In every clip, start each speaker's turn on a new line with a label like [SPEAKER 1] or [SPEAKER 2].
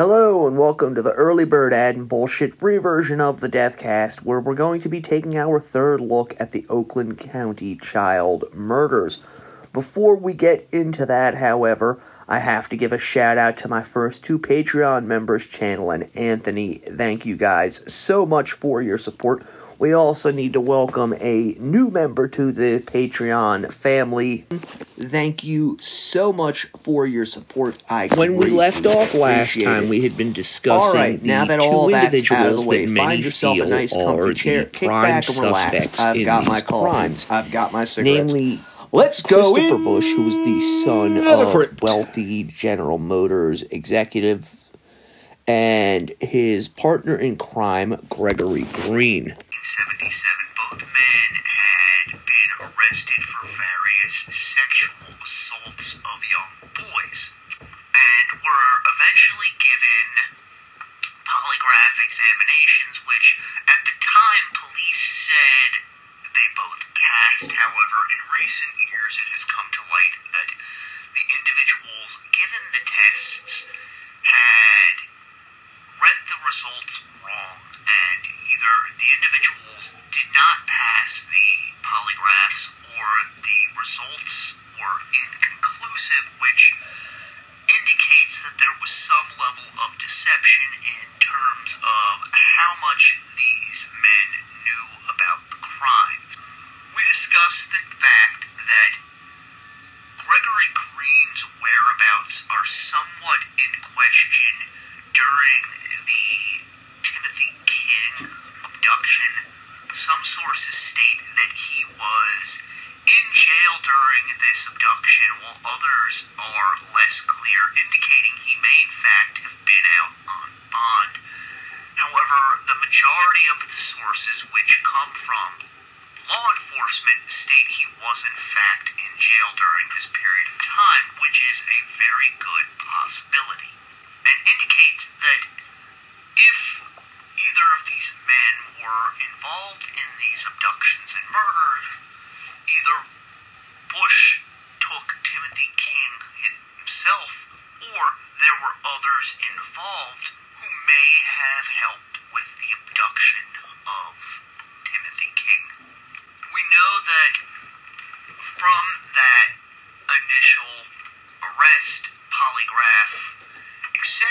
[SPEAKER 1] Hello and welcome to the early bird ad and bullshit free version of the Deathcast, where we're going to be taking our third look at the Oakland County child murders. Before we get into that, however, I have to give a shout out to my first two Patreon members, Channel and Anthony. Thank you guys so much for your support. We also need to welcome a new member to the Patreon family. Thank you so much for your support.
[SPEAKER 2] When we left off last time, we had been discussing
[SPEAKER 1] now that
[SPEAKER 2] the
[SPEAKER 1] all
[SPEAKER 2] two
[SPEAKER 1] that's out of the
[SPEAKER 2] individuals
[SPEAKER 1] way,
[SPEAKER 2] that
[SPEAKER 1] find
[SPEAKER 2] many
[SPEAKER 1] yourself a
[SPEAKER 2] feel
[SPEAKER 1] nice
[SPEAKER 2] are
[SPEAKER 1] comfy chair,
[SPEAKER 2] the
[SPEAKER 1] kick
[SPEAKER 2] prime
[SPEAKER 1] back and relax.
[SPEAKER 2] suspects
[SPEAKER 1] I've
[SPEAKER 2] in
[SPEAKER 1] got my
[SPEAKER 2] these
[SPEAKER 1] coffee.
[SPEAKER 2] crimes.
[SPEAKER 1] I've got my cigarettes.
[SPEAKER 2] Namely,
[SPEAKER 1] Let's go
[SPEAKER 2] Christopher
[SPEAKER 1] in
[SPEAKER 2] Busch, who was the son
[SPEAKER 1] the
[SPEAKER 2] of
[SPEAKER 1] crypt.
[SPEAKER 2] wealthy General Motors executive, and his partner in crime, Gregory Green.
[SPEAKER 3] In 77, both men had been arrested for various sexual assaults of young boys and were eventually given polygraph examinations, which at the time police said they both passed. However, in recent years it has come to light that the individuals given the tests had read the results wrong, and either the individuals did not pass the polygraphs or the results were inconclusive, which indicates that there was some level of deception in terms of how much these men knew about the crime. We discussed the fact that Gregory Green's whereabouts are somewhat in question during the Timothy King abduction. Some sources state that he was in jail during this abduction, while others are less clear, indicating he may in fact have been out on bond. However, the majority of the sources which come from law enforcement state he was in fact in jail during this period of time, which is a very good possibility, and indicates that if either of these men were involved in these abductions and murders, either Busch took Timothy King himself, or there were others involved who may have helped with the abduction of Timothy King. We know that from that initial arrest, polygraph, etc.,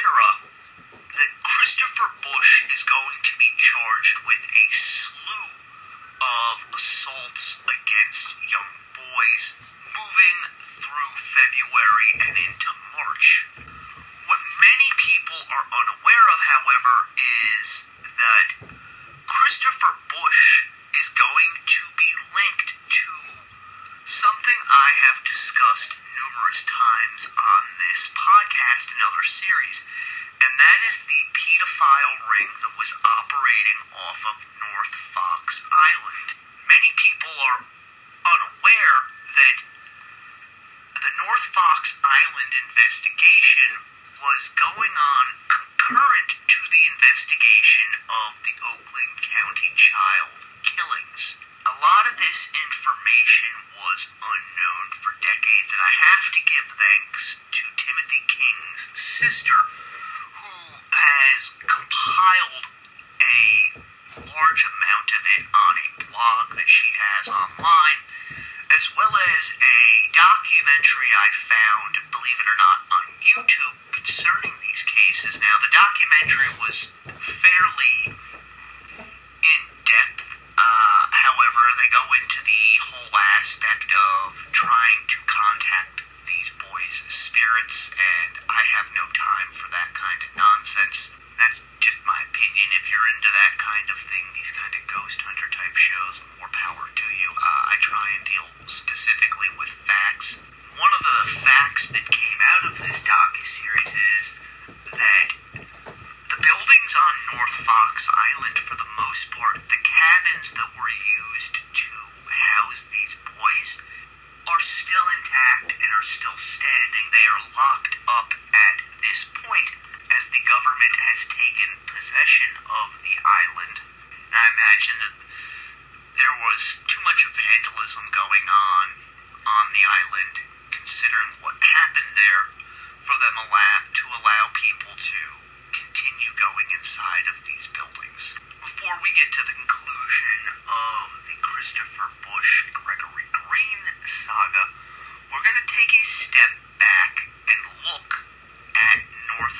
[SPEAKER 3] that Christopher Busch is going to be charged with a slew of assaults against young boys moving through February and into March. What many people are unaware of, however, is that Christopher Busch is going to be linked to something I have discussed numerous times on this podcast and other series, and that is the pedophile ring that was operating off of North Fox Island. Many people are unaware that the North Fox Island investigation was going on concurrent to the investigation of the Oakland County child killings. A lot of this information was unknown for decades, and I have to give thanks to Timothy King's sister, who has compiled a large amount of it on a blog that she has online, as well as a documentary I found, believe it or not, on YouTube concerning these cases. Now, the documentary was fairly in-depth. However, they go into the whole aspect of trying to contact these boys' spirits, and I have no time for that kind of nonsense. That's just my opinion. If you're into that kind of thing, these kind of ghost hunter type shows, more power to you. I try and deal specifically with facts. One of the facts that came out of this docuseries is that the buildings on North Fox Island, for the most part, the cabins that were used to house these boys, are still intact and are still standing. They are locked up at this point, as the government has taken possession of the island. And I imagine that there was too much vandalism going on the island, considering what happened there, for them to allow people to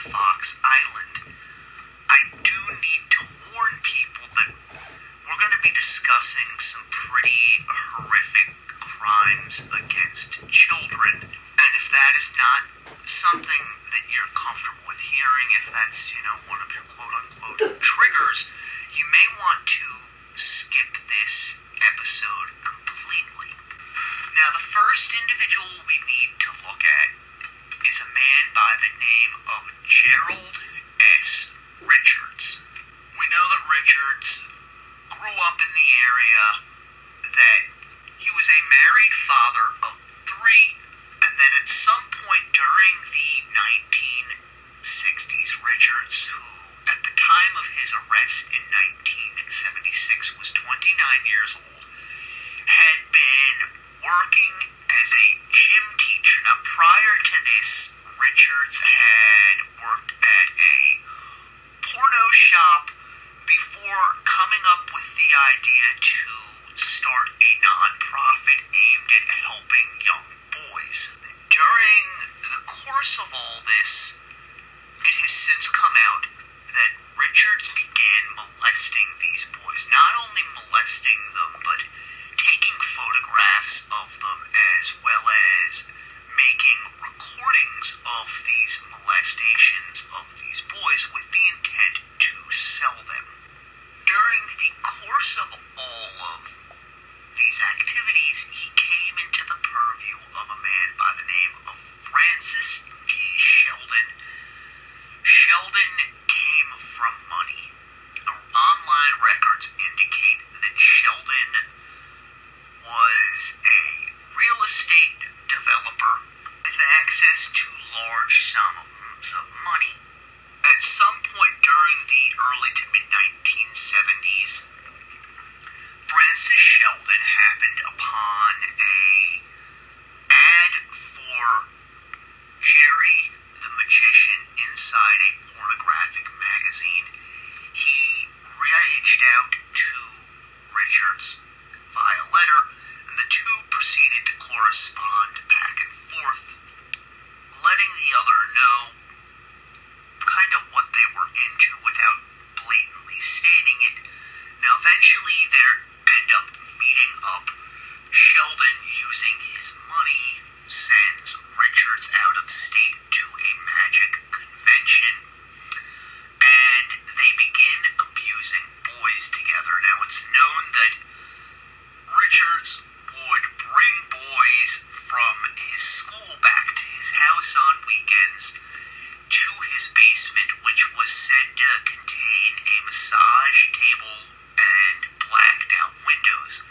[SPEAKER 3] Fox Island. I do need to warn people that we're going to be discussing some pretty horrific crimes against children. And if that is not something that you're comfortable with hearing, if that's, one of your quote-unquote triggers, you may want to skip this episode completely. Now, the first individual we need to look at is a man by the name of Gerald S. Richards. We know that Richards grew up in the area, that he was a married father of 3, and that at some point during the 1960s, Richards, who at the time of his arrest in 1976 was 29 years old, had been working as a gym teacher. Now, prior to this, Richards had worked at a porno shop before coming up with the idea to start a non-profit aimed at helping young boys. During the course of all this, it has since come out that Richards began molesting these boys. Not only molesting them, but taking photographs of them, as well as making recordings of these molestations of these boys with the intent to sell them. During the course of all of these activities, he came into the purview of a man by the name of Francis D. Sheldon. Sheldon came from money. Online records indicate that Sheldon was a real estate developer with access to large sums of money. At some point during the early to mid-1970s, Francis Sheldon happened upon a ad for Jerry the Magician inside a pornographic magazine. He reached out to Richards via letter, and the two proceeded to correspond back and forth, letting the other know kind of what they were into without blatantly stating it. Now, eventually, they end up meeting up. Sheldon, using his money, sends Richards out of state to a magic convention, and they begin abusing boys together. Now, it's known that Richards would bring boys from his school back to his house on weekends to his basement, which was said to contain a massage table and blacked out windows.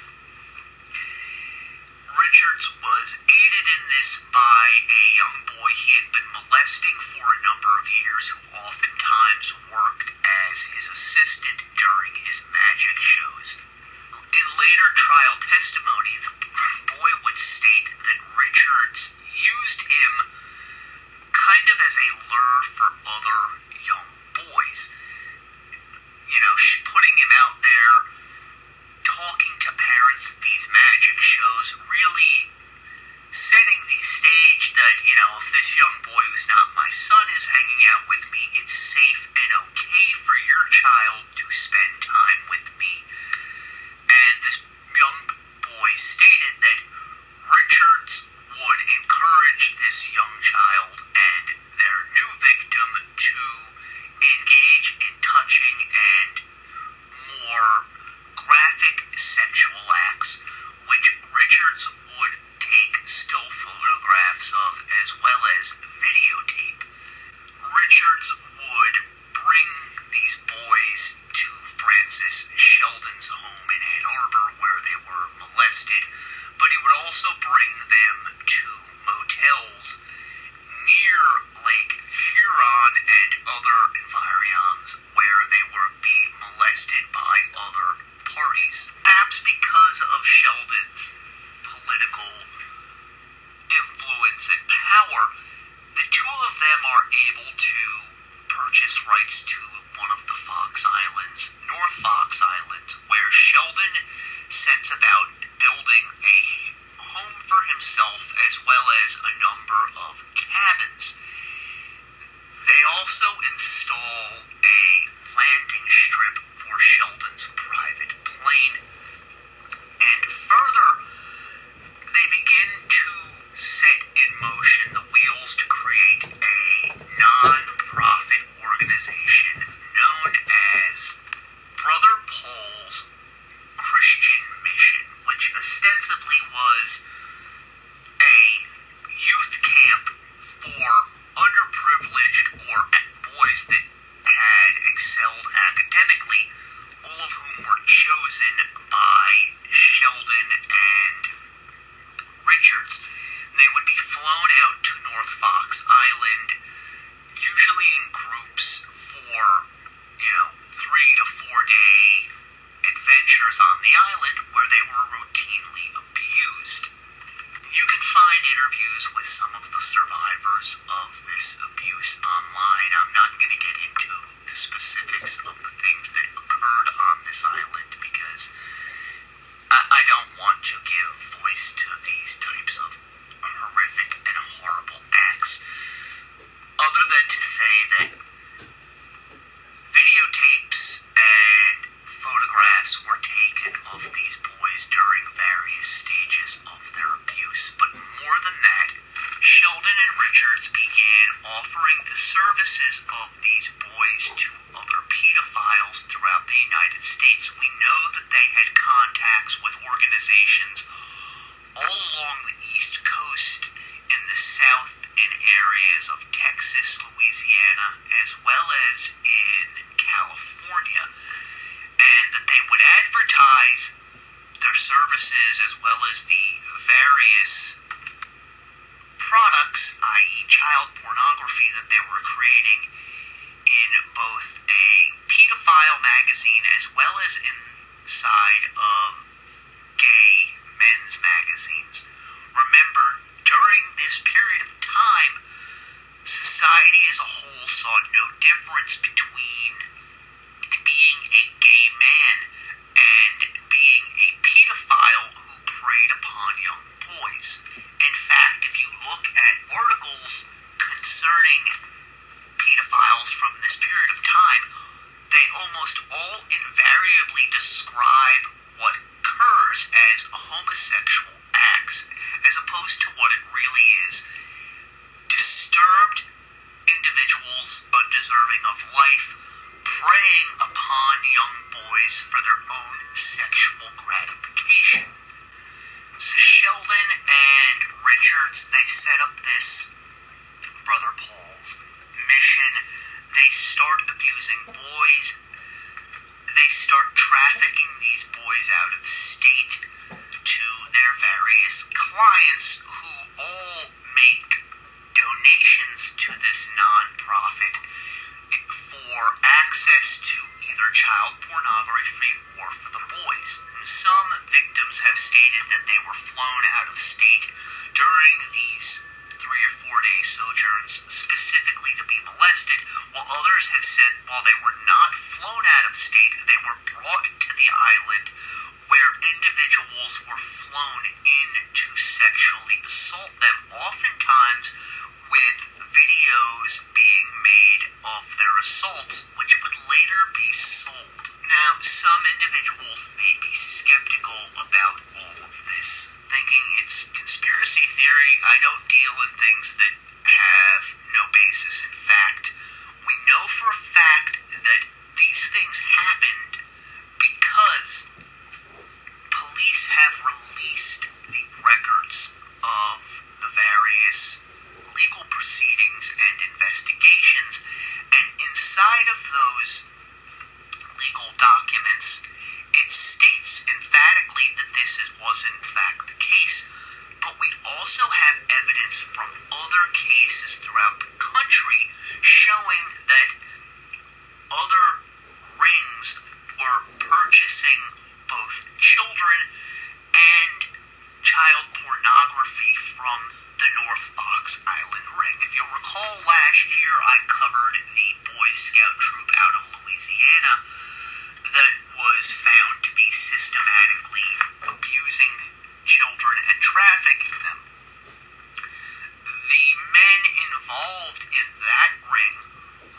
[SPEAKER 3] Richards was aided in this by a young boy he had been molesting for a number of years, who oftentimes worked as his assistant during his magic shows. In later trial testimony, the boy would state that Richards used him kind of as a lure for other young boys. Putting him out there, talking to parents at these magic shows, really setting the stage that, if this young boy who's not my son is hanging out with me, it's safe and okay for your child to spend time with me. And this young boy stated that Richards would encourage this young child and their new victim to engage in touching and more graphic sexual acts, which Richards would take still photographs of as well as videotape. Richards would bring these boys to Francis Sheldon's home in Ann Arbor, where they were molested, but he would also bring them to motels near Lake Huron and other environs where they would be molested by other parties. Perhaps because of Sheldon's political influence and power, the two of them are able to purchase rights to one of the Fox Islands, North Fox Islands, where Sheldon sets about building a home for himself as well as a number of cabins. They also install a landing strip for Sheldon's private plane. And further, they begin to set in motion the wheels to create a non-profit organization known as Brother Paul's Christian Mission, which ostensibly was a youth camp for underprivileged or boys that had excelled academically, all of whom were chosen by Sheldon and Richards. They would be flown out to North Fox Island, usually in groups for, 3 to 4 day adventures on the island where they were routinely abused. You can find interviews with some of the survivors of this abuse online. I'm not going to get into the specifics of the things that occurred on this island because I don't want to give voice to these types of horrific and horrible acts, other than to say that videotapes and photographs were taken of these boys during various stages of their abuse. But more than that, Sheldon and Richards began offering the services of these boys to other pedophiles throughout the United States. We know that they had contacts with organizations all along the East Coast, in the South, in areas of Texas, Louisiana, as well as in California, and that they would advertise their services as well as the various products, i.e. child pornography, that they were creating in both a pedophile magazine as well as inside of gay men's magazines. Remember, during this period of time, society as a whole saw no difference between being a gay man and being a pedophile who preyed upon young boys. In fact, if you look at articles concerning pedophiles from this period of time, they almost all invariably describe what occurs as homosexual acts, as opposed to what it really is: disturbed individuals undeserving of life, preying upon young boys for their own sexual gratification. So Sheldon and Richards, they set up this Brother Paul's mission. They start abusing boys. They start trafficking these boys out of state to their various clients, who all make donations to this non-profit for access to either child pornography or for the boys. Some victims have stated that they were flown out of state during these 3 or 4 day sojourns specifically to be molested, while others have said while they were not flown out of state, they were brought to the island where individuals were flown in to sexually assault them, oftentimes with videos being made of their assaults, which would later be sold. Now, some individuals may be skeptical about all of this, thinking it's conspiracy theory. I don't deal in things that have no basis in fact. We know for a fact that these things happened because police have released the records of the various legal proceedings and investigations, and inside of those legal documents, it states emphatically that this was in fact the case. But we also have evidence from other cases throughout the country showing that other rings were purchasing both children and child pornography from the North Fox Island ring. If you'll recall, last year I covered the Boy Scout troop out of Louisiana that was found to be systematically abusing children and trafficking them. The men involved in that ring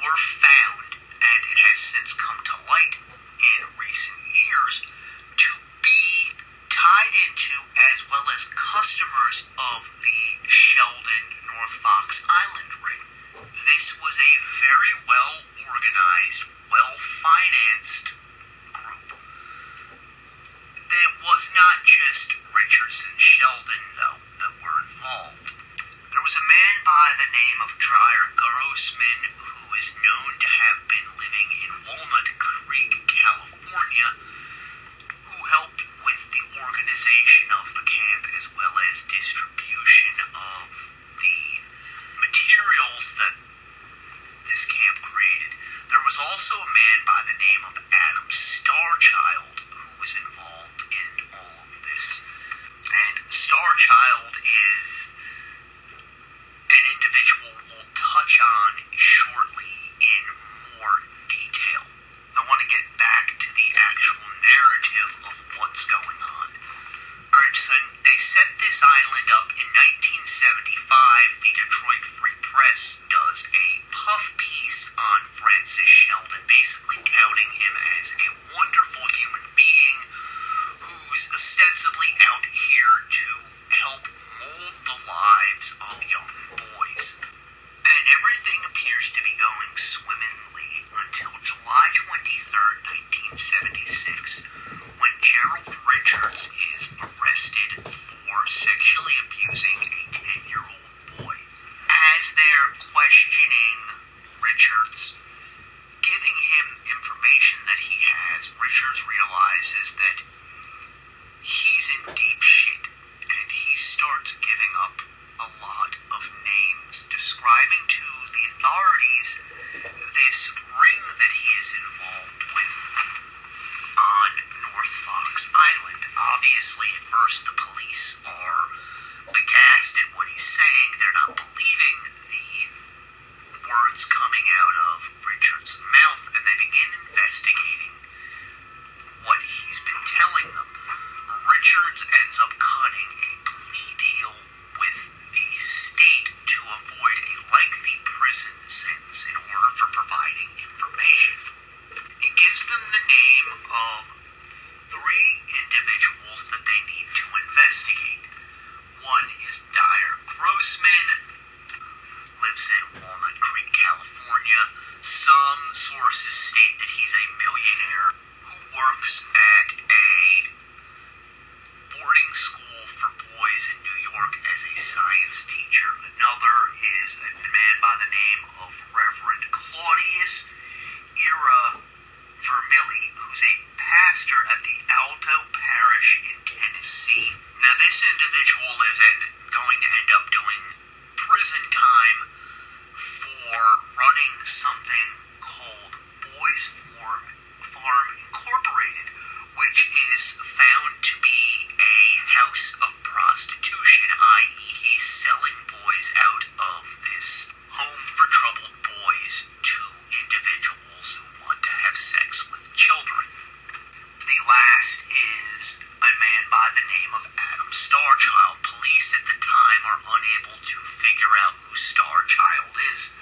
[SPEAKER 3] well-organized, well-financed group. It was not just Richards and Sheldon, though, that were involved. There was a man by the name of Dreyer Grossman who is known to have been living in Walnut Creek, California, who helped with the organization of the camp as well as distribution of the materials that this camp created. There was also a man by the name of Adam Starchild who was involved in all of this. And Starchild is an individual we'll touch on shortly in more detail. I want to get back to the actual narrative of what's going on. Alright, so they set this island up in 1975. The Detroit Free Press does a puff piece on Francis Sheldon, basically touting him as a wonderful human being who's ostensibly out here to help mold the lives of young boys. And everything appears to be going swimmingly until July 23rd, 1976, when Gerald Richards is arrested for sexually abusing a 10-year-old boy. As they're questioning Richards, giving him information that he has, Richards realizes that he's in deep shit, and he starts giving up a lot of names, describing to the authorities this ring that he is involved with on North Fox Island. Obviously, at first the police are aghast at what he's saying. They're not believing the words coming out of Richard's mouth, and they begin investigating what he's been telling them. Richards ends up cutting a plea deal with the state to avoid a lengthy prison sentence in order for providing information. He gives them the name of 3 individuals that they need to investigate. One is Dreyer Grossman, lives in Walnut Creek, California. Some sources state that he's a millionaire who works at a boarding school for boys in New York as a science teacher. Another is a man by the name of Reverend Claudius Ira Vermilli, who's a pastor at the Alto Parish in Tennessee. Now, this individual is going to end up doing prison time for running something called Boys Farm Incorporated, which is found to be a house of prostitution, i.e. he's selling boys out of this home for troubled boys to individuals who want to have sex with children. The last is a man by the name of Adam Starchild. Police at the time are unable to figure out who Starchild is.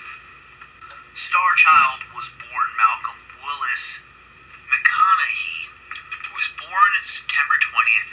[SPEAKER 3] Starchild was born Malcolm Willis McConaughey, who was born September 20th,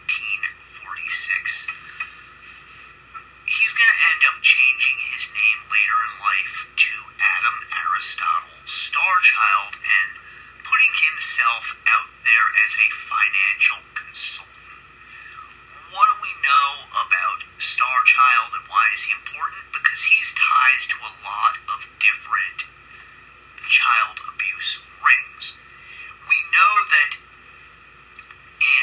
[SPEAKER 3] 1946. He's going to end up changing his name later in life to Adam Aristotle Starchild and putting himself out there as a financial consultant. What do we know about Starchild and why is he important? Because he's ties to a lot of different child abuse rings. We know that in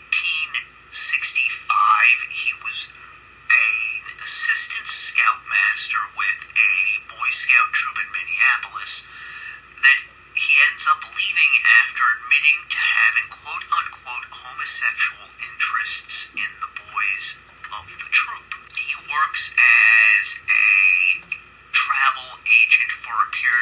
[SPEAKER 3] 1965 he was an assistant scoutmaster with a Boy Scout troop in Minneapolis, that he ends up leaving after admitting to having quote-unquote homosexual interests in the boys of the troop. He works as a travel agent for a period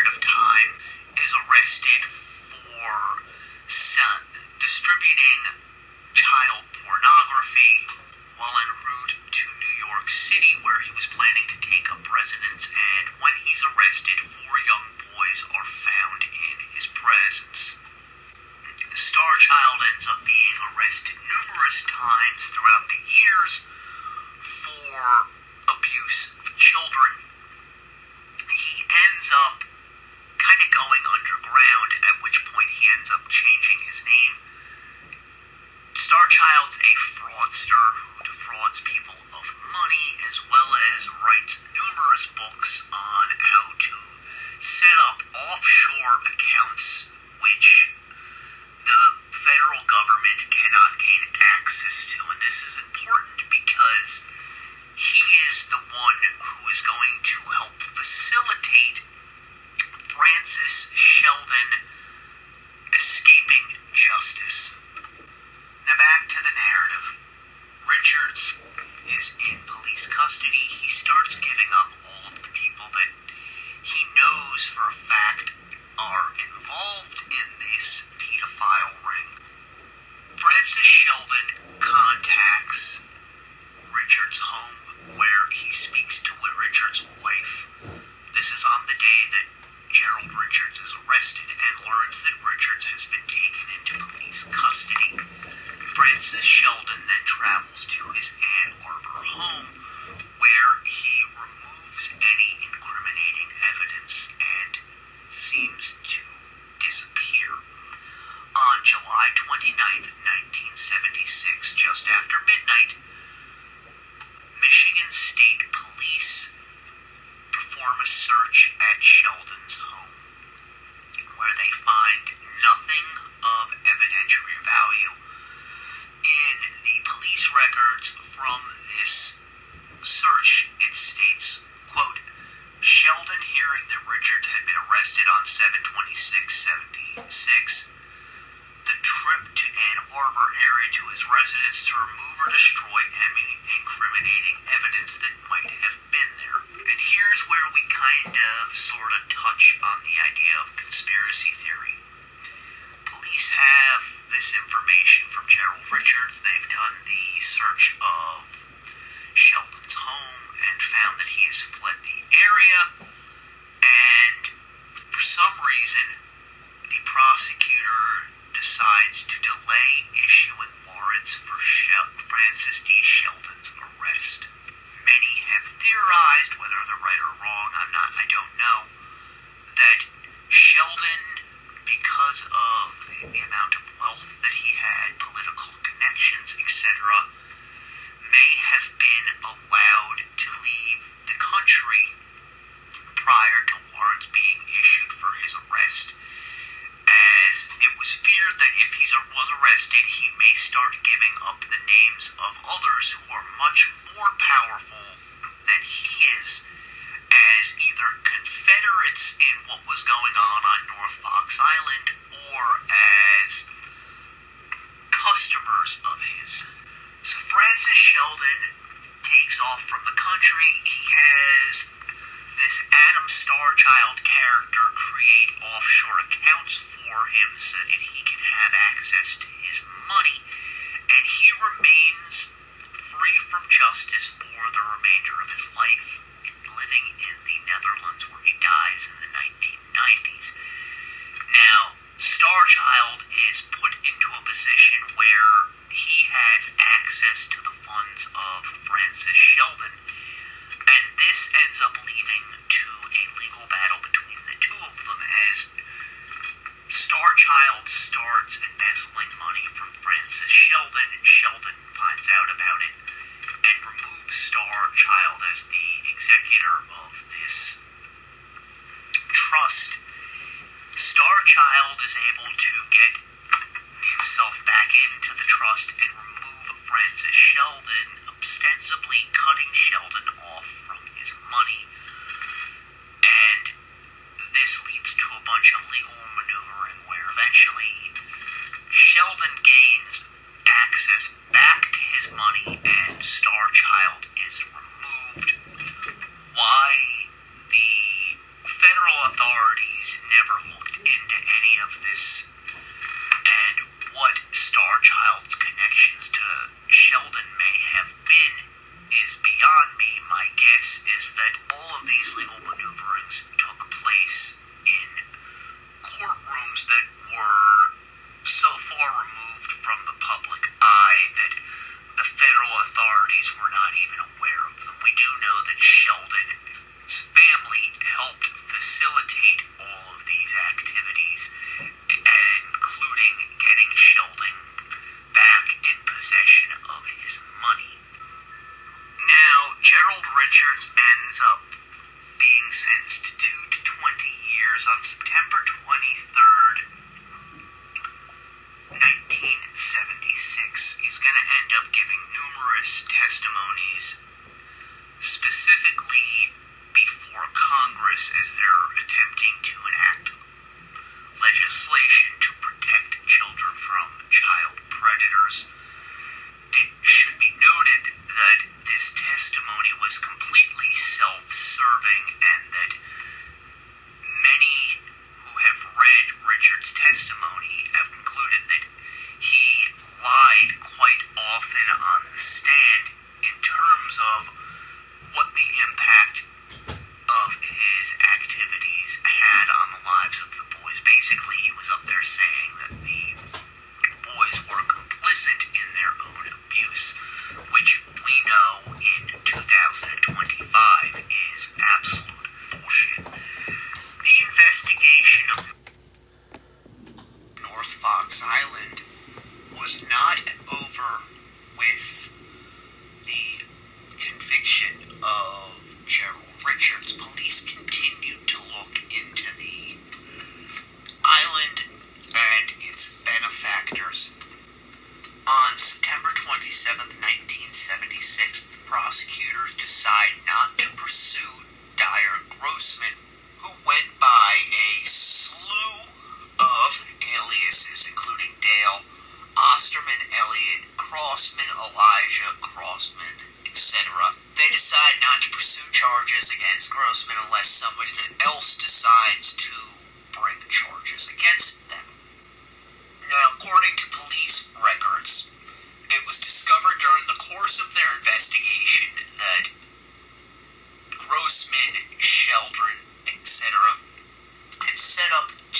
[SPEAKER 3] kind of going underground, at which point he ends up changing his name. Starchild's a fraudster who defrauds people of money, as well as writes numerous books on how to set up offshore accounts which the federal government cannot gain access to. And this is important because he is the one who is going to help facilitate Francis Sheldon escaping justice. Now back to the narrative. Richards is in police custody. He starts giving up all of the people that he knows for a fact are involved in this pedophile ring. Francis Sheldon contacts Richards' home, where he speaks to Richards' wife. This is on the day that Gerald Richards is arrested and learns that Richards has been taken into police custody. Francis Sheldon then travels to his Ann Arbor home, where he removes any incriminating evidence and seems to disappear. On July 29th, 1976, just after midnight, Michigan State Police perform a search at Sheldon's home, where they find nothing of evidentiary value. In the police records from this search, it states, quote, Sheldon, hearing that Richard had been arrested on 7/26/76, the trip to Ann Arbor area to his residence to remove or destroy any incriminating evidence that might have been there. And here's where we kind of sort of touch on the idea of conspiracy theory. Police have this information from Gerald Richards. They've done the search of Sheldon's home and found that he has fled the area, and for some reason the prosecutor decides to delay issuing warrants for Francis D. Sheldon's arrest. Many have theorized, whether they're right or wrong, I don't know, that Sheldon, because of the amount of wealth that he had, political connections, etc., may have been allowed to leave the country prior to warrants being issued for his arrest, as it was feared that if he was arrested, he may start giving up the names of others who are much more powerful than he is, as either Confederates in what was going on North Fox Island, or as customers of his. So Francis Sheldon takes off from the country. He has this Adam Starchild character create offshore accounts for him so that he can have access to his money, and he remains free from justice for the remainder of his life, living in the Netherlands, where he dies in the 1990s. Now, Starchild is put into a position where he has access to the funds of Francis Sheldon, and this ends up leading to a legal battle between the two of them, as Starchild starts embezzling money from Francis Sheldon, and Sheldon finds out about it and removes Starchild as the executor of this trust. Starchild is able to get himself back into the trust and remove Francis Sheldon, ostensibly cutting Sheldon off from his money, and this leads to a bunch of legal maneuvering where eventually Sheldon gains access back to his money and Starchild is removed. Why the federal authorities never looked into any of this and what Starchild's connections to Sheldon may have been is beyond me. My guess is that all of these legal maneuverings took place in courtrooms that were so far removed from the public eye that the federal authorities were not even aware of them. We do know that Sheldon's family helped facilitate all of these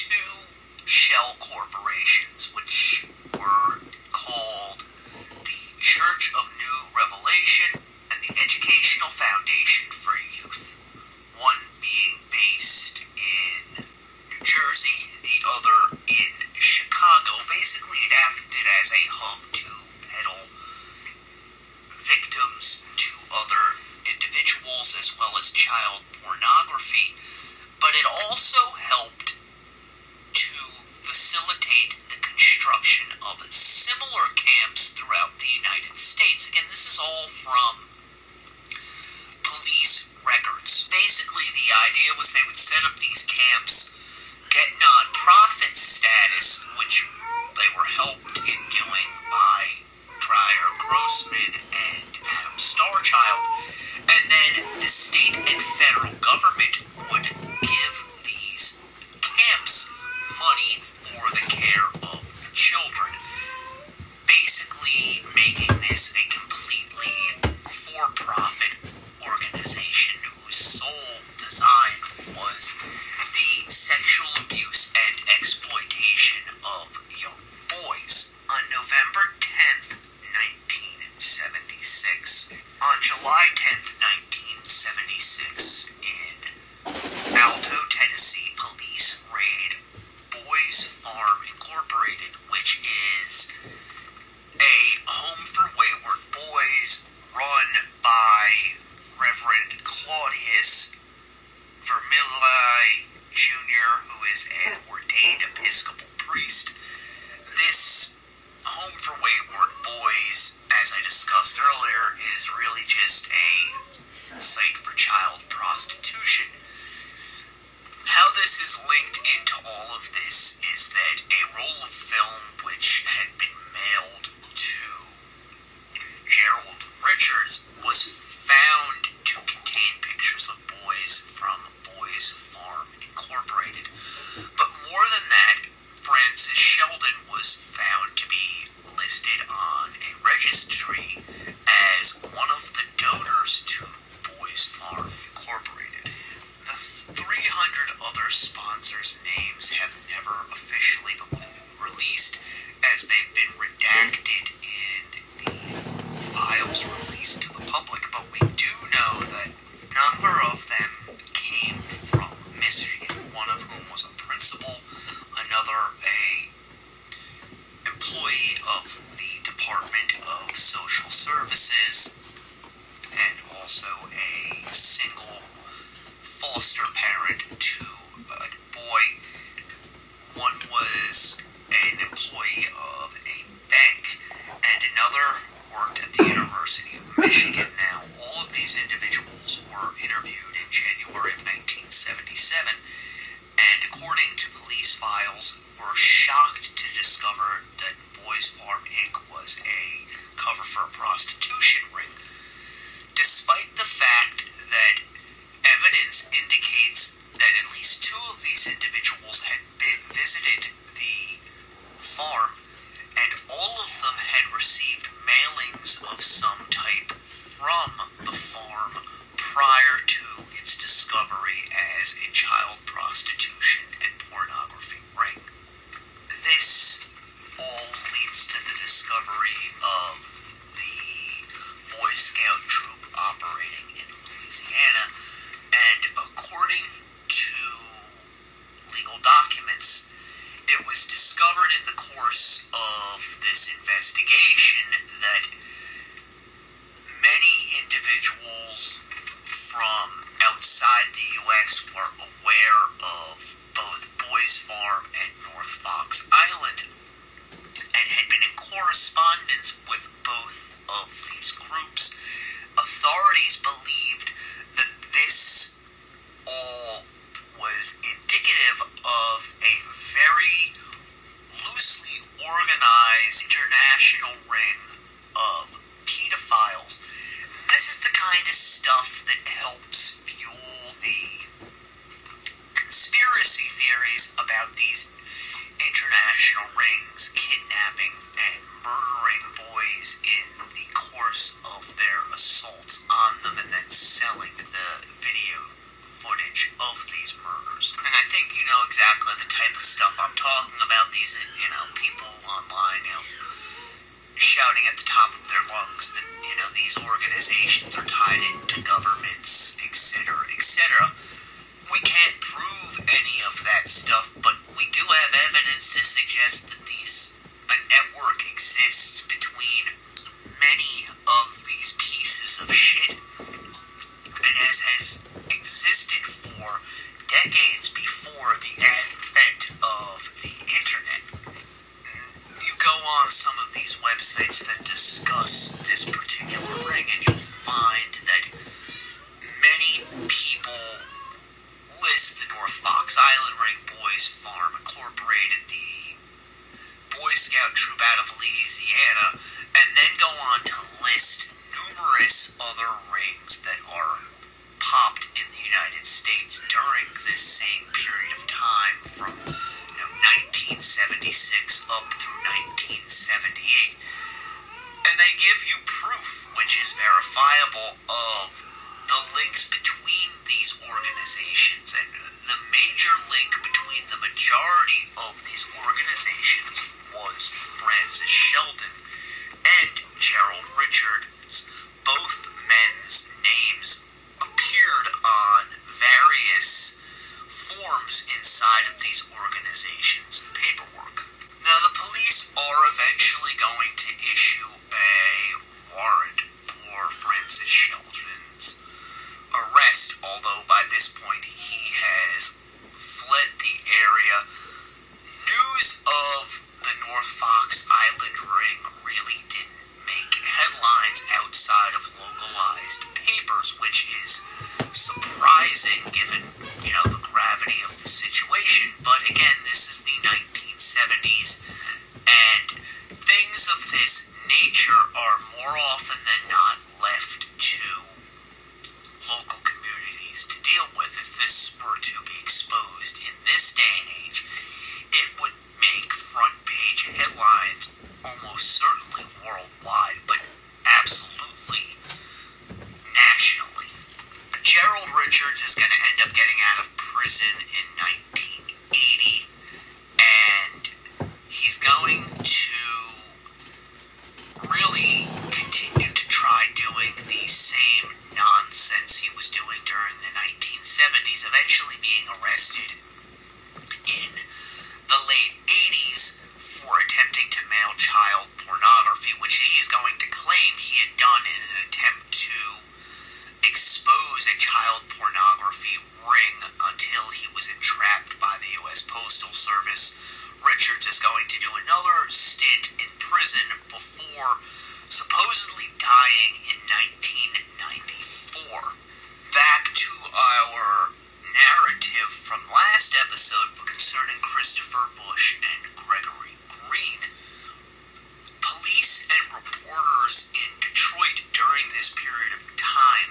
[SPEAKER 3] two shell corporations, which were called the Church of New Revelation and the Educational Foundation for Youth, one being based in New Jersey, the other in Chicago. Basically, it acted as a hub to peddle victims to other individuals as well as child pornography, but it also helped to facilitate the construction of similar camps throughout the United States. Again, this is all from police records. Basically, the idea was they would set up these camps, get non-profit status, which they were helped in doing by Dreyer Grossman and Adam Starchild, and then the state and federal government would give these camps money for the care of the children, basically making this a completely for-profit organization whose sole design was the sexual abuse and exploitation of young boys. On November 10th, 1976, on July 10th, 1976, in Alto, Tennessee, police raid Boys Farm Incorporated, which is a home for wayward boys run by Reverend Claudius Vermilli Jr., who is an ordained Episcopal priest. This home for wayward boys, as I discussed earlier, is really just a site for child prostitution. How this is linked into all of this is that a roll of film which had been mailed to Gerald Richards was found to contain pictures of boys from Boys Farm Incorporated. But more than that, Francis Sheldon was found to be listed on a registry as one of the donors to Boys Farm Incorporated. The 300 other sponsors' names have never officially been released, as they've been redacted in the files released to the public, but we do know that a number of them came from Michigan, one of whom was a principal, another a employee of the Department of Social Services, and also a single foster parent to a boy. One was an employee of a bank, and another worked at the University of Michigan. Now, all of these individuals were interviewed in January of 1977, and according to police files, were shocked to discover that Boys Farm Inc. was a cover for a prostitution ring, despite the fact that evidence indicates that at least two of these individuals had visited the farm, and all of them had received mailings of some type from the farm prior to its discovery as a child prostitution and pornography ring. This all leads to the discovery of the Boy Scout troop operating in Louisiana, and according to legal documents, it was discovered in the course of this investigation that many individuals from outside the U.S. were aware of both Boys Farm and North Fox Island and had been in correspondence with both of these groups. Authorities believed that this all was indicative of a very loosely organized international ring of pedophiles. This is the kind of stuff that helps fuel the conspiracy theories about these sees it, people online, shouting at the top of their lungs that, these organizations are tied into governments, etc., etc. We can't prove any of that stuff, but we do have evidence to suggest that a network exists between many of these pieces of shit, and has existed for decades before the advent of the internet. You go on some of these websites that discuss this particular ring, and you'll find that many people list the North Fox Island Ring Boys Farm Incorporated, the Boy Scout troop out of Louisiana, and then go on to list numerous other rings that are popped in the United States during this same period of time from 1976 up through 1978. And they give you proof, which is verifiable, of the links between these organizations, and the major link between the majority of these organizations was Francis Sheldon and Gerald Richards. Both men's names appeared on various forms inside of these organizations' paperwork. Now, the police are eventually going to issue a warrant for Francis Sheldon's arrest, although by this point he has fled the area. News of the North Fox Island Ring really didn't make headlines outside of localized papers, which is surprising given, the gravity of the situation. But again, this is the 1970s, and things of this nature are more often than not left to local communities to deal with. If this were to be exposed in this day and age, it would make front page headlines almost certainly worldwide, but absolutely nationally. Gerald Richards is going to end up getting out of prison in 1980, and he's going to really continue to try doing the same nonsense he was doing during the 1970s, eventually being arrested in the late 80s for attempting to mail child pornography, which he is going to claim he had done in an attempt to expose a child pornography ring until he was entrapped by the U.S. Postal Service. Richards is going to do another stint in prison before supposedly dying in 1994. Back to our narrative from last episode concerning Christopher Bush and Gregory Green. Police and reporters in Detroit during this period of time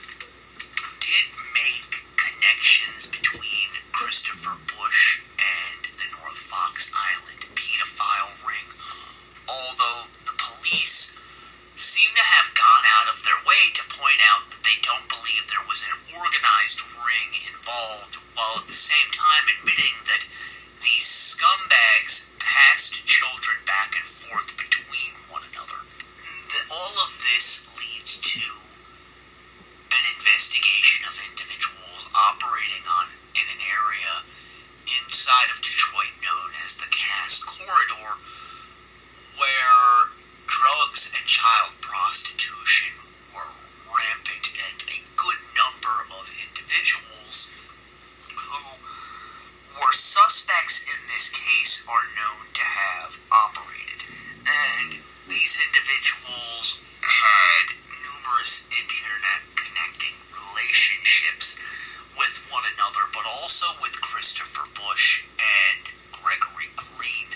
[SPEAKER 3] did make connections between Christopher Bush and the North Fox Island pedophile ring, although the police seem to have gone out of their way to point out that they don't believe there was an organized ring involved, while at the same time admitting that these scumbags passed children back and forth between one another. All of this leads to an investigation of individuals operating in an area inside of Detroit known as the Cass Corridor, where drugs and child prostitution were rampant, and a good number of individuals who were suspects in this case are known to have operated. And these individuals had numerous internet connecting relationships with one another, but also with Christopher Bush and Gregory Green.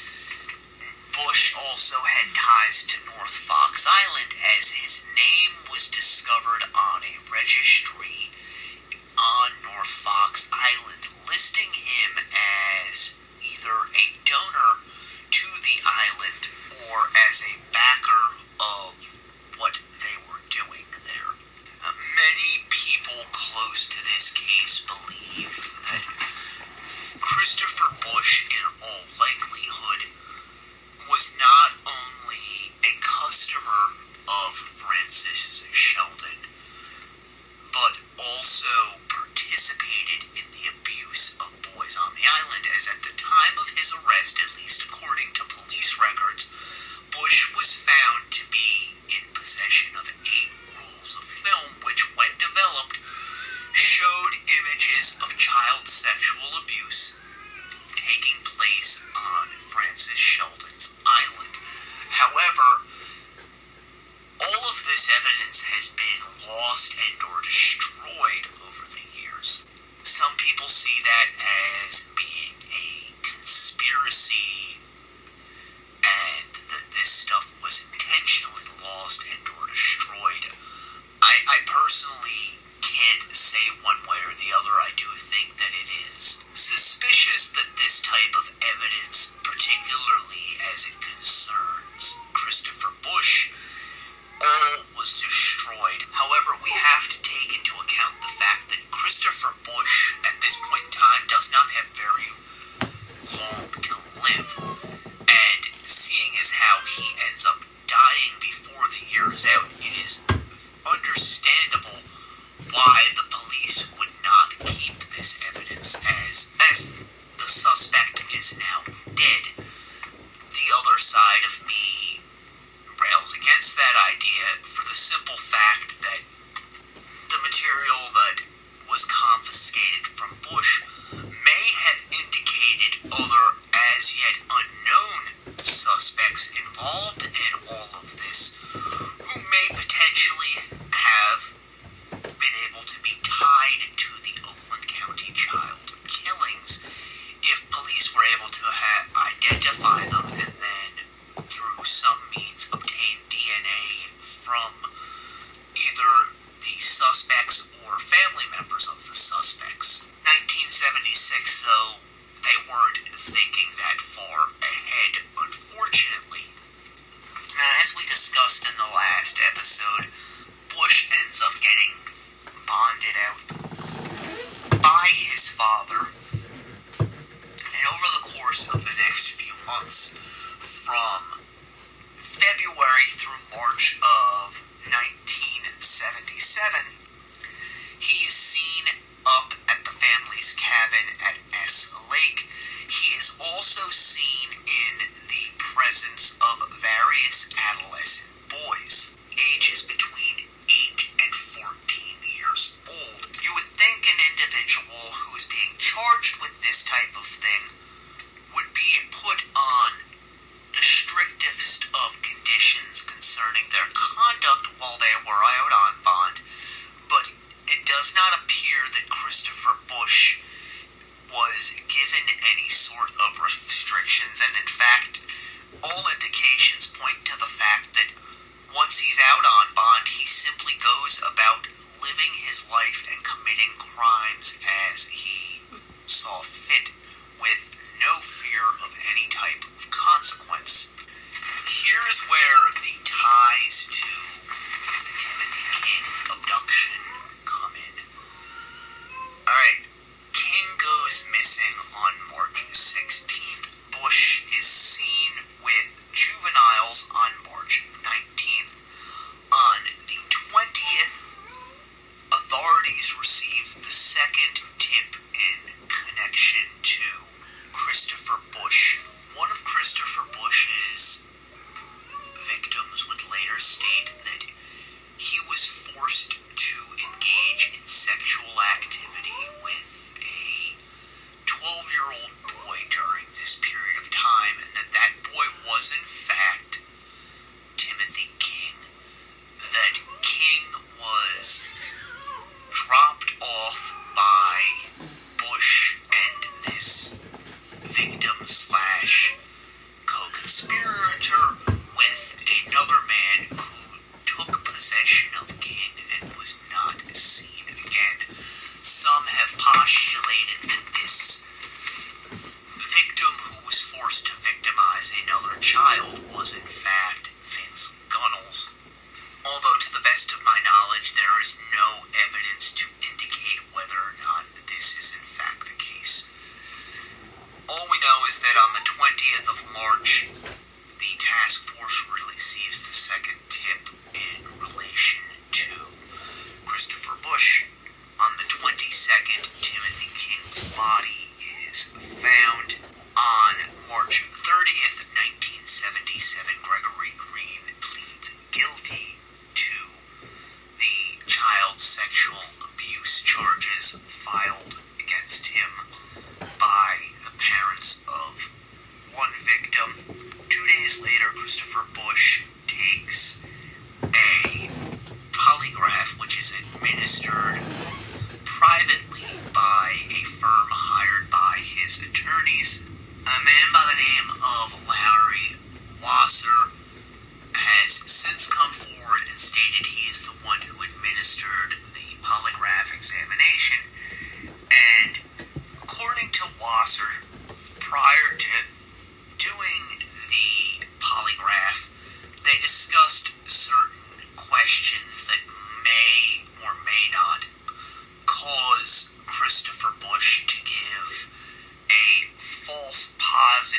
[SPEAKER 3] Bush also had ties to North Fox Island, as his name was discovered on a registry on North Fox Island, listing him as either a donor evidence, particularly as it concerns Christopher Busch, all was destroyed. However, we have to take into account the fact that Christopher Busch, at this point in time, does not have very long to live. And seeing as how he ends up dying before the year is out, it is understandable why the police would not keep this evidence as the suspect is now dead. The other side of me rails against that idea for the simple fact that the material that was confiscated from Busch may have indicated other as yet unknown suspects involved in all of this who may potentially have been able to be tied to the Oakland County child killings if police were able to identify them and then through some means obtain DNA from either the suspects or family members of the suspects. 1976, though, they weren't thinking that far ahead, unfortunately. Now, as we discussed in the last episode, Busch ends up getting bonded out by his father, and over the course of the next few months, from February through March of 1977, he is seen up at the family's cabin at S Lake. He is also seen in the presence of various adolescent boys, ages between 8 and 14 years old. You would think an individual who is being charged with this type of thing would be put on the strictest of conditions concerning their conduct while they were out on bond, but it does not appear that Christopher Busch was given any sort of restrictions, and in fact, all indications point to the fact that once he's out on bond, he simply goes about living his life and committing crimes as he saw fit, with no fear of any type of consequence. Here's where the ties to the Timothy King abduction come in. Alright, King goes missing on March 16th. Busch is seen with juveniles on March 19th. On the 20th, authorities receive the second tip in connection to Christopher Busch. One of Christopher Busch's victims would later state that he was forced to engage in sexual activity with a 12-year-old boy during this period of time, and that boy was in fact Timothy King. That King was dropped off by Busch and this victim slash co-conspirator with another man who took possession of King and was not seen again. Some have postulated that this victim who was forced to victimize another child was in fact Vince Gunnels. Although to the best of my knowledge, there is no evidence to indicate whether or not this is in fact the case. All we know is that on the 20th of March, the task force receives the second tip in relation to Christopher Busch. On the 22nd, Timothy King's body is found. On March 30th, 1977, Gregory Green pleads guilty to the child sexual abuse charges filed against him by the parents of one victim. 2 days later, Christopher Busch takes a polygraph, which is administered privately by a firm hired by his attorneys. A man by the name of Larry Wasser has since come forward and stated he is the one who administered the polygraph examination, and according to Wasser, prior to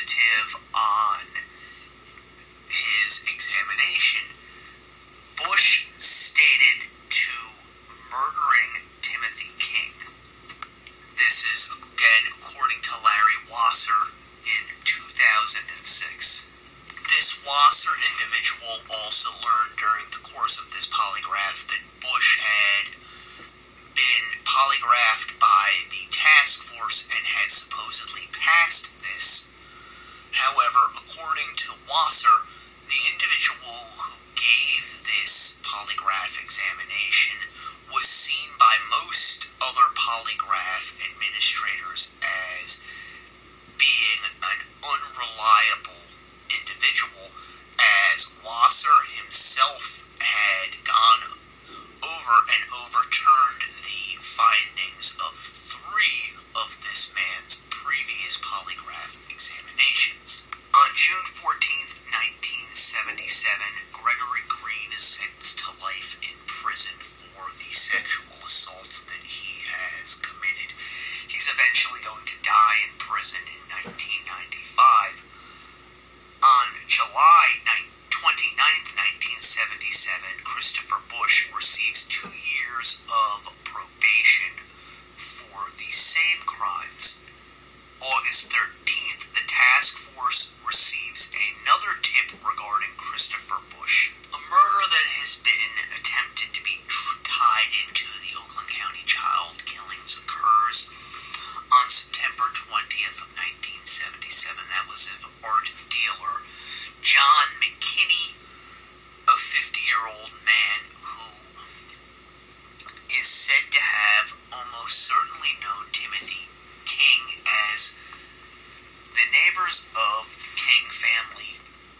[SPEAKER 3] inquisitive on his examination, Bush stated to murdering Timothy King. This is, again, according to Larry Wasser in 2006. This Wasser individual also learned during the course of this polygraph that Bush had been polygraphed by the task force and had supposedly passed this. However, according to Wasser, the individual who gave this polygraph examination was seen by most other polygraph administrators as being an unreliable individual, as Wasser himself had gone over and overturned the findings of 3 of this man's previous polygraph examinations. On June 14th, 1977, Gregory Green is sentenced to life in prison for the sexual assaults that he has committed. He's eventually going to die in prison in 1995. On July 29th, 1977, Christopher Bush receives 2 years of probation for the same crimes. August 13th, the task force receives another tip regarding Christopher Bush. A murder that has been attempted to be tied into the Oakland County child killings occurs on September 20th of 1977. That was of art dealer John McKinney, a 50-year-old man who is said to have almost certainly known Timothy King, as the neighbors of the King family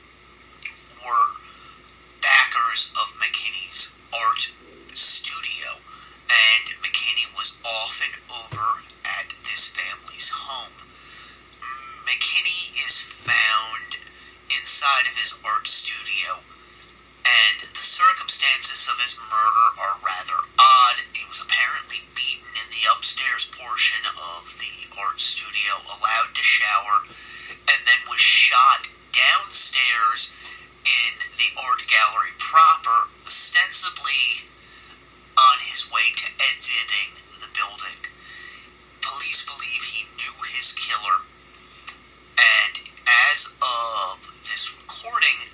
[SPEAKER 3] were backers of McKinney's art studio, and McKinney was often over at this family's home. McKinney is found inside of his art studio, and the circumstances of his murder are rather odd. He was apparently beaten in the upstairs portion of the art studio, allowed to shower, and then was shot downstairs in the art gallery proper, ostensibly on his way to exiting the building. Police believe he knew his killer, and as of this recording,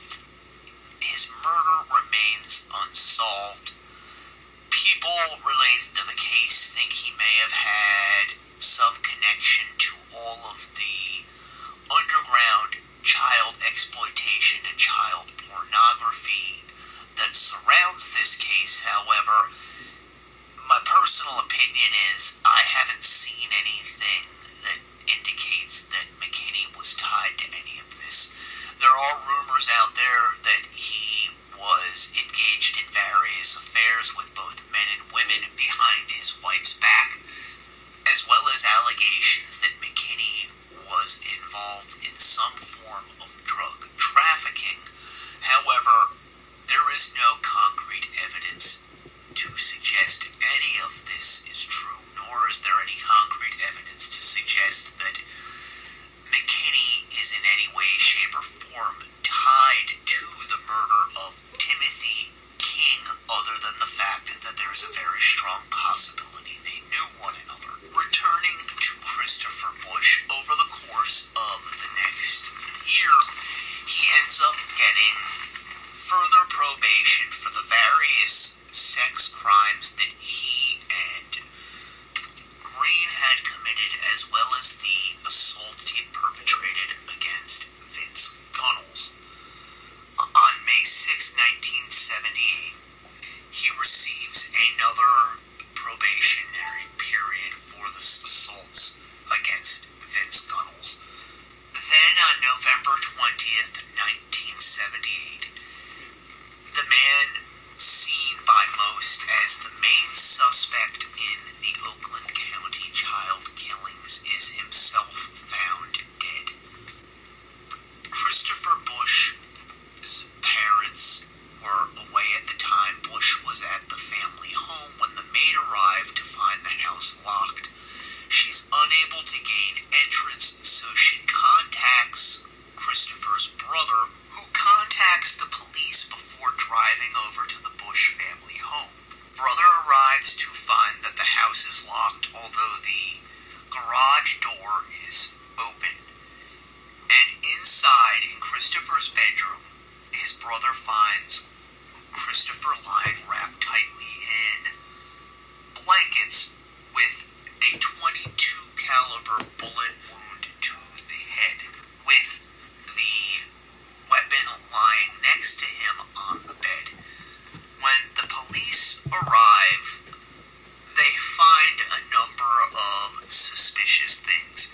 [SPEAKER 3] his murder remains unsolved. People related to the case think he may have had some connection to all of the underground child exploitation and child pornography that surrounds this case. However, my personal opinion is I haven't seen anything that indicates that McKinney was tied to any of this. There are rumors out there that he was engaged in various affairs with both men and women behind his wife's back, as well as allegations that McKinney was involved in some form of drug trafficking. However, there is no concrete evidence to suggest any of this is true, nor is there any concrete evidence to suggest that McKinney is in any way, shape, or form tied to the murder of Timothy King, other than the fact that there's a very strong possibility they knew one another. Returning to Christopher Bush, over the course of the next year, he ends up getting further probation for the various sex crimes that he and Green had committed, as well as the assaults he had perpetrated against Vince Gunnels. On May 6, 1978, he receives another probationary period for the assaults against Vince Gunnels. Then on November 20th, 1978, the man seen by most as the main suspect in the Oakland County child killings is himself found dead. Christopher Bush's parents were away at the time. Bush was at the family home when the maid arrived to find the house locked. She's unable to gain entrance, so she contacts finds Christopher lying wrapped tightly in blankets with a .22 caliber bullet wound to the head, with the weapon lying next to him on the bed. When the police arrive, they find a number of suspicious things.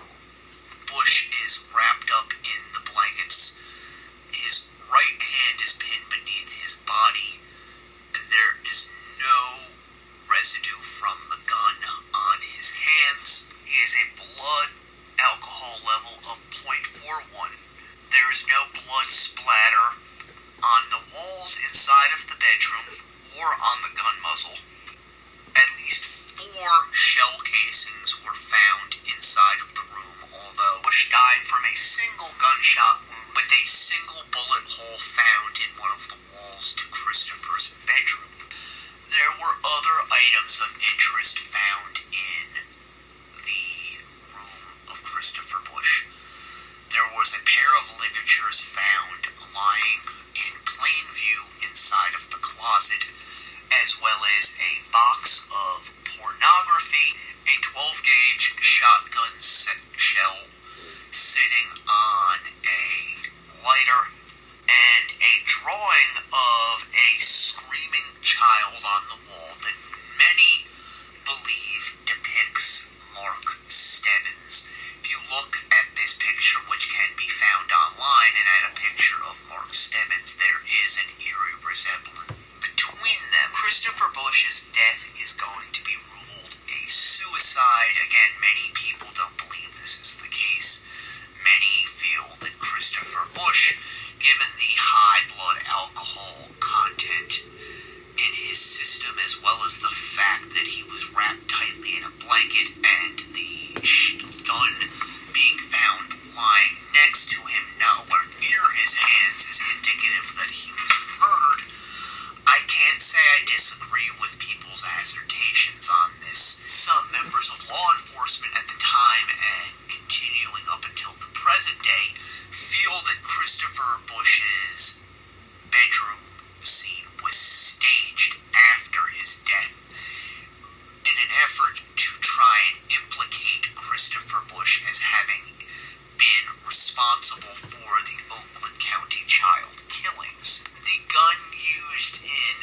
[SPEAKER 3] Bush is wrapped up in the blankets. His right hand is pinned beneath his body. There is no residue from the gun on his hands. He has a blood alcohol level of .41. There is no blood splatter on the walls inside of the bedroom or on the gun muzzle. At least 4 shell casings were found inside of the room, although Bush died from a single gunshot wound with a single bullet hole found in one of the walls to Christopher's bedroom. There were other items of interest found in the room of Christopher Bush. There was a pair of ligatures found lying in plain view inside of the closet, as well as a box of pornography, a 12-gauge shotgun shell sitting on a lighter, and a drawing of a screaming child on the wall that many believe depicts Mark Stebbins. If you look at this picture, which can be found online, and at a picture of Mark Stebbins, there is an eerie resemblance between them. Christopher Bush's death is going to be ruled a suicide. Again, many people don't believe this is the case. Many feel that Christopher Bush, given the high blood alcohol content in his system, as well as the fact that he was wrapped tightly in a blanket and the gun being found lying next to him, nowhere near his hands, is indicative that he was murdered. I can't say I disagree with people's assertions on this. Some members of law enforcement at the time, and continuing up until the present day, feel that Christopher Bush's bedroom scene was staged after his death in an effort to try and implicate Christopher Bush as having been responsible for the Oakland County child killings. The gun used in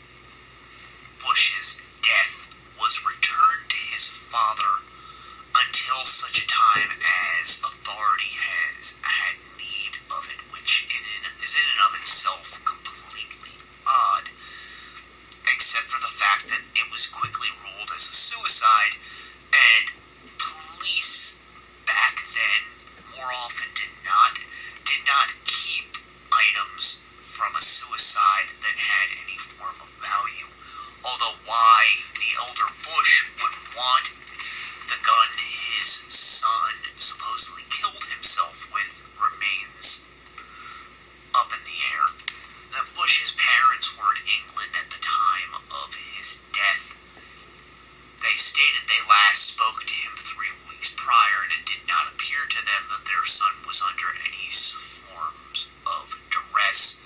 [SPEAKER 3] Bush's death was returned to his father until such a time as authority has had need of it, which is in and of itself completely odd, except for the fact that it was quickly ruled as a suicide, and police back then more often did not keep items from a suicide that had any form of value. Although why the elder Bush would want the gun his son supposedly killed himself with remains up in the air. Now, Bush's parents were in England at the time of his death. They stated they last spoke to him 3 weeks prior, and it did not appear to them that their son was under any forms of duress.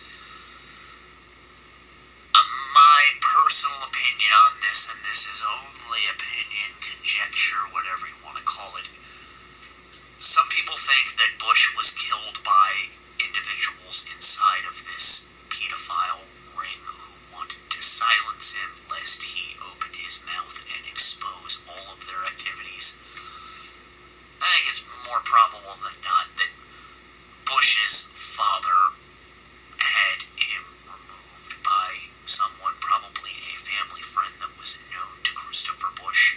[SPEAKER 3] My personal opinion on this, and this is only opinion, conjecture, whatever you want to call it, some people think that Bush was killed by individuals inside of this pedophile ring who wanted to silence him lest he open his mouth and expose all of their activities. I think it's more probable than not that Bush's father had him removed by someone, probably a family friend that was known to Christopher Bush,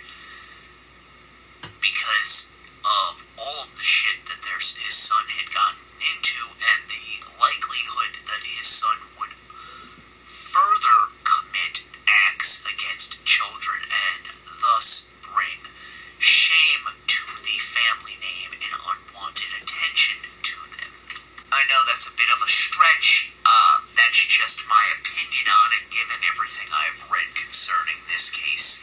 [SPEAKER 3] because of all of the shit that his son had gotten into, and the likelihood that his son would further commit acts against children and thus bring shame to the family name and unwanted attention to them. I know that's a bit of a stretch. That's just my opinion on it, given everything I've read concerning this case.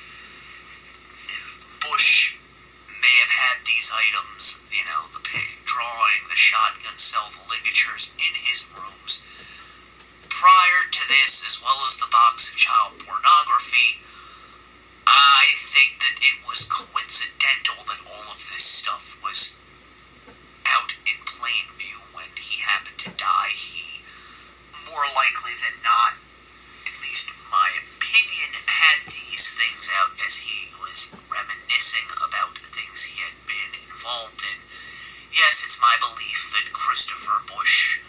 [SPEAKER 3] Bush may have had these items, the drawing, the shotgun cell, the ligatures in his rooms, prior to this, as well as the box of child pornography, I think that it was coincidental that all of this stuff was out in plain view when he happened to die. He, more likely than not, at least in my opinion, had these things out as he was reminiscing about things he had been involved in. Yes, it's my belief that Christopher Busch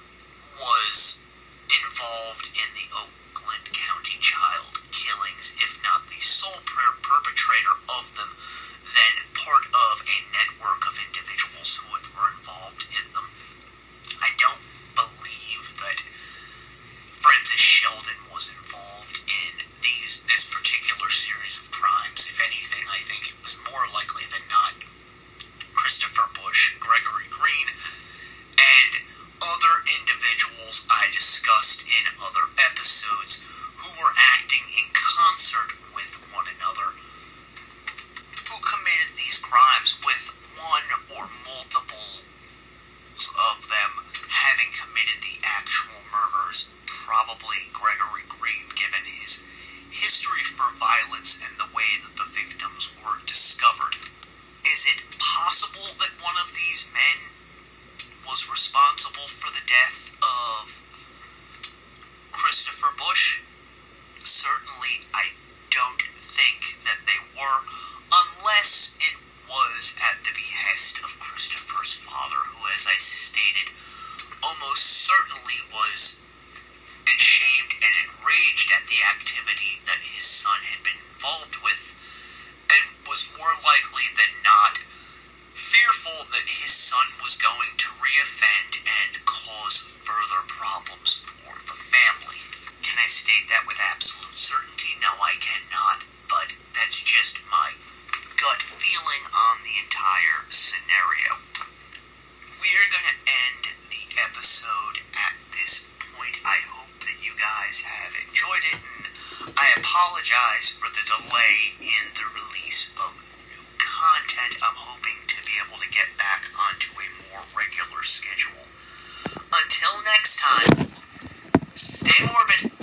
[SPEAKER 3] was involved in the Oakland County child killings, if not the sole perpetrator of them, then part of a network of individuals who were involved in them. I don't believe that Francis Sheldon was involved in this particular series of crimes. If anything, I think it was more likely than not Christopher Busch, Gregory Green, and other individuals I discussed in other episodes who were acting in concert with one another, who committed these crimes, with one or multiple of them having committed the actual murders. Probably Gregory Green, given his history for violence and the way that the victims were discovered. Is it possible that one of these men was responsible for the death of Christopher Busch? Certainly, I don't think that they were, unless it was at the behest of Christopher's father, who, as I stated, almost certainly was ashamed and enraged at the activity that his son had been involved with, and was more likely than not fearful that his son was going to reoffend and cause further problems for the family. Can I state that with absolute certainty? No, I cannot, but that's just my gut feeling on the entire scenario. We're going to end the episode at this point. I hope that you guys have enjoyed it, and I apologize for the delay in the release of new content. I'm hoping to be able to get back onto a more regular schedule. Until next time, stay morbid.